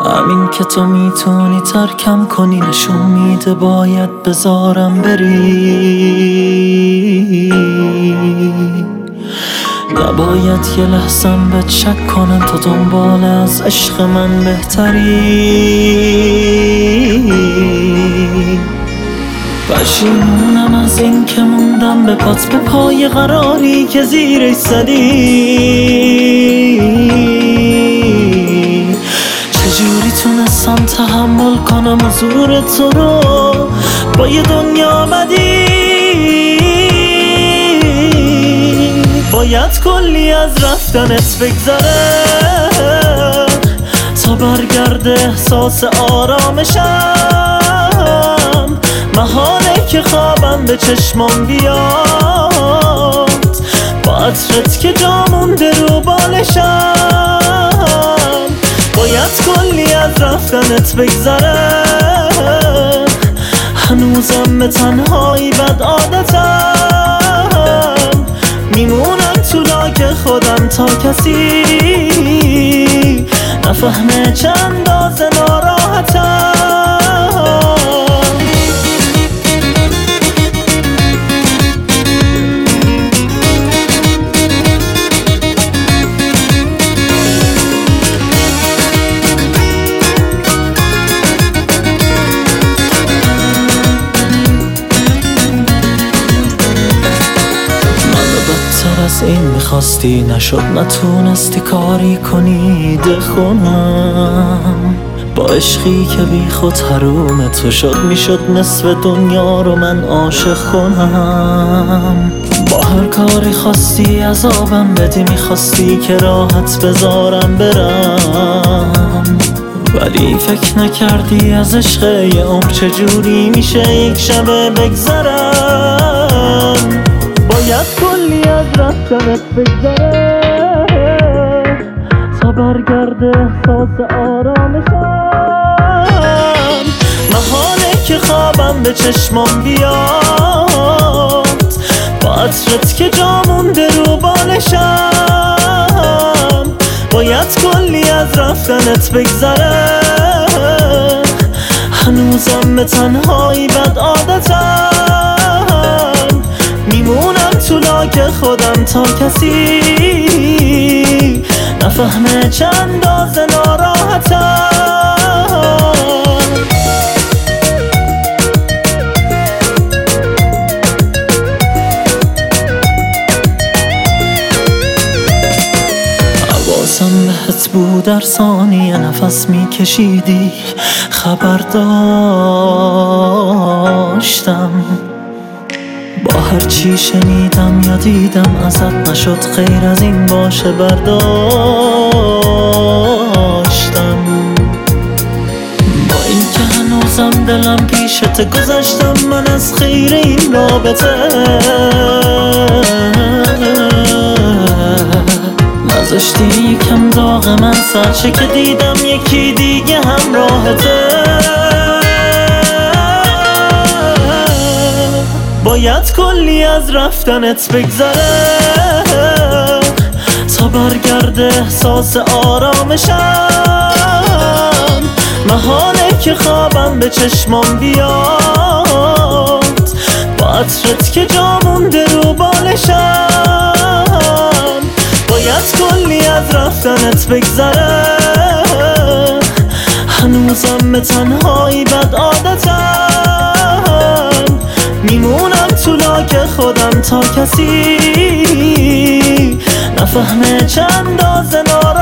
همین که تو میتونی ترکم کنی نشون میده باید بذارم بری. نباید یه لحظم بهت شک کنم تو دنبال از عشق من بهتری. پشیمونم از این که موندم به پات به پای قراری که زیرش زدی. چجوری تونستم تحمل کنم حضور تو رو با یه دنیا بدی. باید کلی از رفتنت بگذره تا برگرده احساس آرامشم. محاله که خوابم به چشمام بیاد با عطرت که جا مونده رو بالشم. باید کلی از رفتنت بگذره هنوزم به تنهایی بد عادتم. میمونم تو لاک خودم تا کسی نفهمه چند اندازه ناراحتم. از این میخواستی نشد نتونستی کاری کنی دخونم. با عشقی که بی خود حروم تو شد میشد نصف دنیا رو من عاشق کنم. با هر کاری خواستی عذابم بدی میخواستی که راحت بذارم برم. ولی فکر نکردی از عشق یه عمر چجوری میشه یک شبه بگذرم. باید کلی از رفتنت بگذره تا برگرده احساس آرامشم. محاله که خوابم به چشمام بیاد با عطرت که جا مونده رو بالشم. باید کلی از رفتنت بگذره هنوزم به تنهایی بد عادتم. میمونم تو لاک خودم تا کسی نفهمه چند اندازه ناراحتم. حواسم بهت بود در ثانیه نفس میکشیدی خبر داشتم. با هر چی شنیدم یا دیدم ازت نشد خیر از این باشه برداشتم. با این که هنوزم دلم پیشت گذشتم من از خیر این رابطه. نذاشتی یکم داغ من سرچه که دیدم یکی دیگه همراهته. باید کلی از رفتنت بگذره تا برگرده احساس آرامشم. محاله که خوابم به چشمام بیاد با عطرت که جا مونده رو بالشم. باید کلی از رفتنت بگذره هنوزم به تنهایی بد عادتم. میمونم تو لاک خودم تا کسی نفهمه چند اندازه